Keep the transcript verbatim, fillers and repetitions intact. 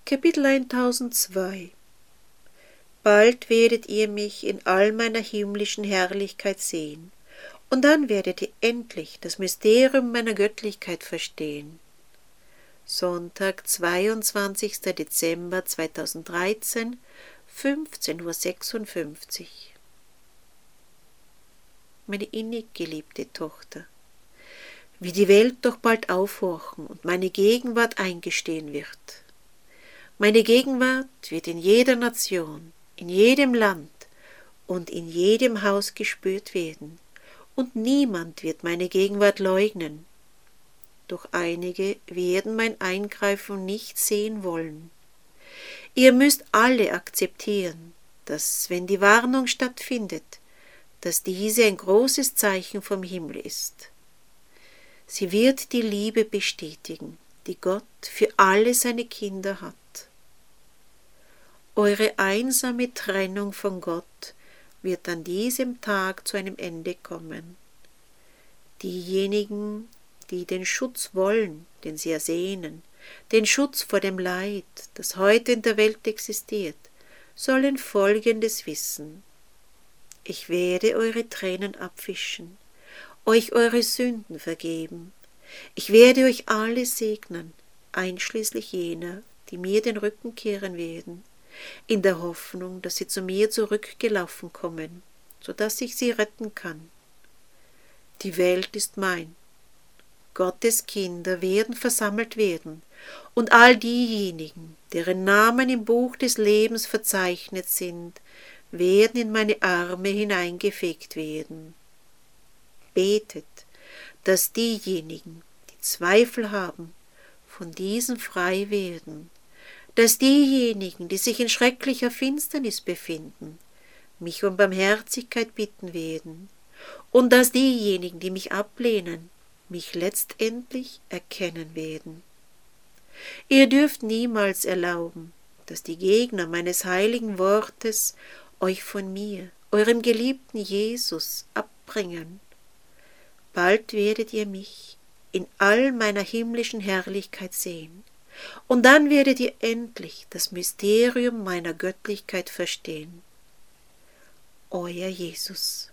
Kapitel eintausendzwei. Bald werdet ihr mich in all meiner himmlischen Herrlichkeit sehen, und dann werdet ihr endlich das Mysterium meiner Göttlichkeit verstehen. Sonntag, zweiundzwanzigster Dezember zweitausenddreizehn, fünfzehn Uhr sechsundfünfzig. Meine innig geliebte Tochter, wie die Welt doch bald aufhorchen und meine Gegenwart eingestehen wird. Meine Gegenwart wird in jeder Nation, in jedem Land und in jedem Haus gespürt werden, und niemand wird meine Gegenwart leugnen. Doch einige werden mein Eingreifen nicht sehen wollen. Ihr müsst alle akzeptieren, dass, wenn die Warnung stattfindet, dass diese ein großes Zeichen vom Himmel ist. Sie wird die Liebe bestätigen, die Gott für alle seine Kinder hat. Eure einsame Trennung von Gott wird an diesem Tag zu einem Ende kommen. Diejenigen, die den Schutz wollen, den sie ersehnen, den Schutz vor dem Leid, das heute in der Welt existiert, sollen Folgendes wissen: Ich werde eure Tränen abwischen, euch eure Sünden vergeben. Ich werde euch alle segnen, einschließlich jener, die mir den Rücken kehren werden, in der Hoffnung, dass sie zu mir zurückgelaufen kommen, so dass ich sie retten kann. Die Welt ist mein. Gottes Kinder werden versammelt werden, und all diejenigen, deren Namen im Buch des Lebens verzeichnet sind, werden in meine Arme hineingefegt werden. Betet, dass diejenigen, die Zweifel haben, von diesen frei werden, dass diejenigen, die sich in schrecklicher Finsternis befinden, mich um Barmherzigkeit bitten werden, und dass diejenigen, die mich ablehnen, mich letztendlich erkennen werden. Ihr dürft niemals erlauben, dass die Gegner meines heiligen Wortes euch von mir, eurem geliebten Jesus, abbringen. Bald werdet ihr mich in all meiner himmlischen Herrlichkeit sehen, und dann werdet ihr endlich das Mysterium meiner Göttlichkeit verstehen. Euer Jesus.